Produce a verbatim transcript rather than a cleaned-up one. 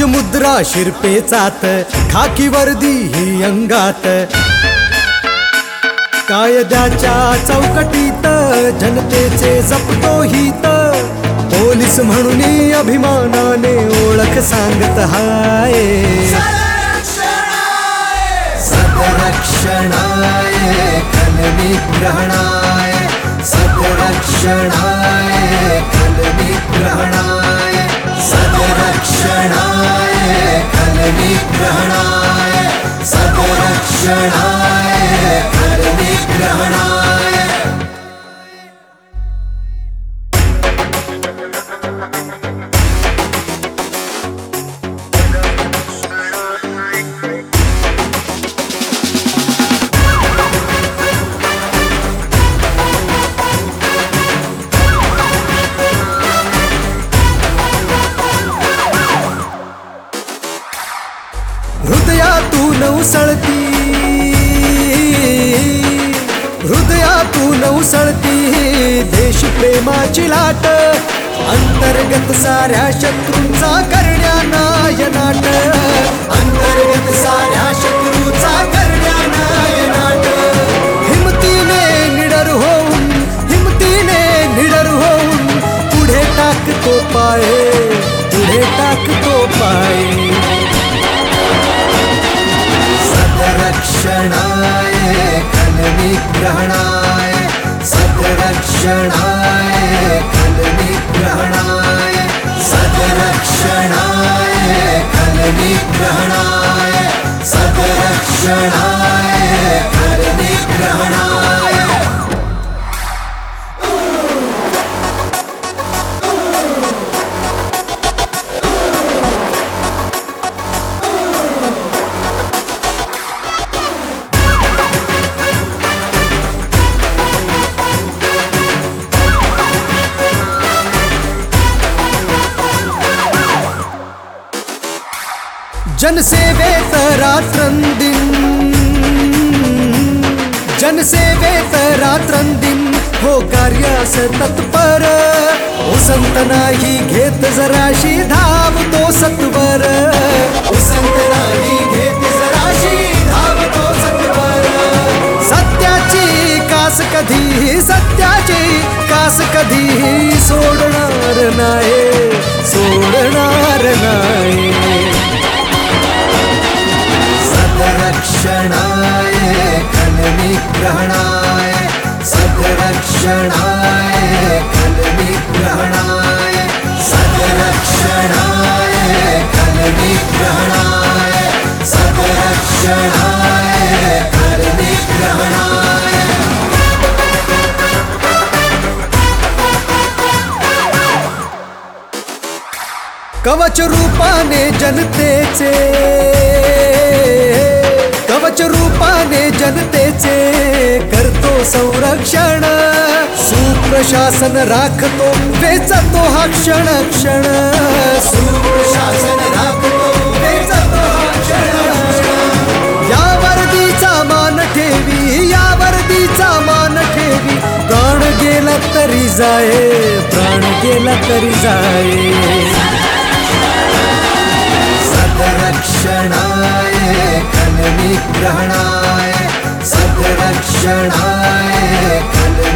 राजमुद्रा शिरपेचात, खाकी वर्दी ही अंगात, कायद्याच्या चौकटीत जनतेचे जपतो हित, पोलीस म्हणून अभिमानाने ओळख सांगत हाय. सदरक्षणाय खलनिग्रहणाय, सदरक्षणाय खलनिग्रहणाय, सदरक्षणाय खलनिग्रहणाय, सदरक्षणाय खलनिग्रहणाय. हृदयातून उसळती, हृदयातून उसळती देश प्रेमाची लाट, अंतर्गत साऱ्या शत्रूंचा करण्या नायनाट, अंतर्गत साऱ्या शत्रूचा करण्या नायनाट. हिमतीने निडर होऊन, हिमतीने निडर होऊन पुढे टाकतो पाय, पुढे टाकतो पाय. सदरक्षणाय खलनिग्रहणाय, सदरक्षणाय खलनिग्रहणाय, सदरक्षणाय खलनिग्रहणाय, सदरक्षणाय खलनिग्रहणाय. जनसेवेत रात्रंदिन, जनसेवेत रात्रंदिन हो कार्यास तत्पर, उसंत नाही घेत जराशी धावतो सत्वर, उसंत नाही घेत जराशी धावतो सत्वर. सत्याची कास कधी, सत्याची कास कधी सोडणार नाही, सोडणार नाही. सदरक्षणाय खलनिग्रहणाय, सदरक्षणाय खलनिग्रहणाय, सदरक्षणाय खलनिग्रहणाय, सदरक्षणाय खलनिग्रहणाय. कवच रूपाने जनतेचे, कवच रूपाने जनतेचे करतो संरक्षण, सुप्रशासन राखतो वेचतो हा क्षण क्षण, सुप्रशासन राखतो वेचतो हा क्षण क्षण. या वर्दीचा मान ठेवी, या वर्दीचा मान ठेवी, प्राण गेला तरी जाये, प्राण गेला तरी जाये. सदरक्षणाय खलनिग्रहणाय, सदरक्षणाय खलनिग्रहणाय.